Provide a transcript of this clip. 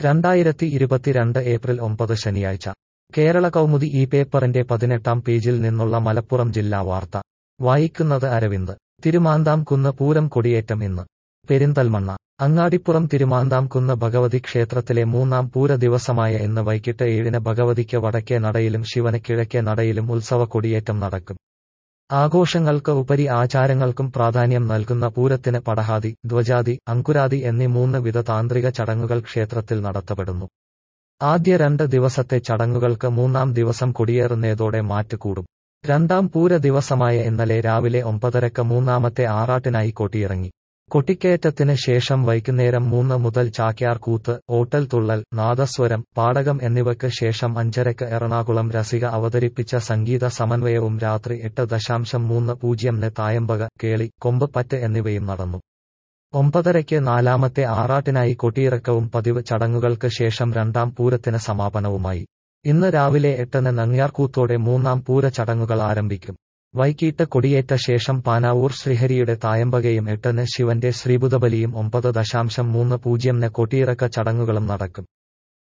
2022 April 9 ശനിയാഴ്ച കേരള കൗമുദി ഈ പേപ്പറിന്റെ 18-ാം പേജിൽ നിന്നുള്ള മലപ്പുറം ജില്ലാ വാർത്ത വായിക്കുന്നത് അരവിന്ദ്. തിരുമാന്താം കുന്ന് പൂരം കൊടിയേറ്റം ഇന്ന്. പെരിന്തൽമണ്ണ. അങ്ങാടിപ്പുറം തിരുമാന്താം കുന്ന് ഭഗവതി ക്ഷേത്രത്തിലെ മൂന്നാം പൂര ദിവസമായ ഇന്ന് വൈകിട്ട് 7-ന് ഭഗവതിക്ക് വടക്കേ നടയിലും ശിവന് കിഴക്കേ നടയിലും ഉത്സവ കൊടിയേറ്റം നടക്കും. ആഘോഷങ്ങൾക്ക് ഉപരി ആചാരങ്ങൾക്കും പ്രാധാന്യം നൽകുന്ന പൂരത്തിന് പടഹാദി, ധ്വജാദി, അങ്കുരാദി എന്നീ 3 വിധ താന്ത്രിക ചടങ്ങുകൾ ക്ഷേത്രത്തിൽ നടത്തപ്പെടുന്നു. ആദ്യ 2 ദിവസത്തെ ചടങ്ങുകൾക്ക് 3-ാം ദിവസം കൊടിയേറുന്നതോടെ മാറ്റ് കൂടും. 2-ാം പൂര ദിവസമായ ഇന്നലെ രാവിലെ 9:30-ക്ക് 3-ാമത്തെ ആറാട്ടിനായി കൊടിയിറങ്ങി. കൊട്ടിക്കയറ്റത്തിന് ശേഷം വൈകുന്നേരം 3 മുതൽ ചാക്യാർ കൂത്ത്, ഓട്ടൽ തുള്ളൽ, നാദസ്വരം, പാടകം എന്നിവയ്ക്ക് ശേഷം 5:30-ക്ക് എറണാകുളം രസിക അവതരിപ്പിച്ച സംഗീത സമന്വയവും രാത്രി 8:30-ന് തായമ്പക, കേളി, കൊമ്പ് പറ്റ് എന്നിവയും നടന്നു. 9:30-ക്ക് 4-ാമത്തെ ആറാട്ടിനായി കൊടിയിറക്കവും പതിവ് ചടങ്ങുകൾക്ക് ശേഷം 2-ാം പൂരത്തിന് സമാപനവുമായി. ഇന്ന് രാവിലെ 8-ന് നങ്ങ്യാർകൂത്തോടെ 3-ാം പൂര ചടങ്ങുകൾ ആരംഭിക്കും. വൈകിട്ട് കൊടിയേറ്റ ശേഷം പാനാവൂർ ശ്രീഹരിയുടെ തായമ്പകയും 8-ന് ശിവന്റെ ശ്രീബുധബലിയും 9:30-ന് കൊടിയിറക്ക ചടങ്ങുകളും നടക്കും.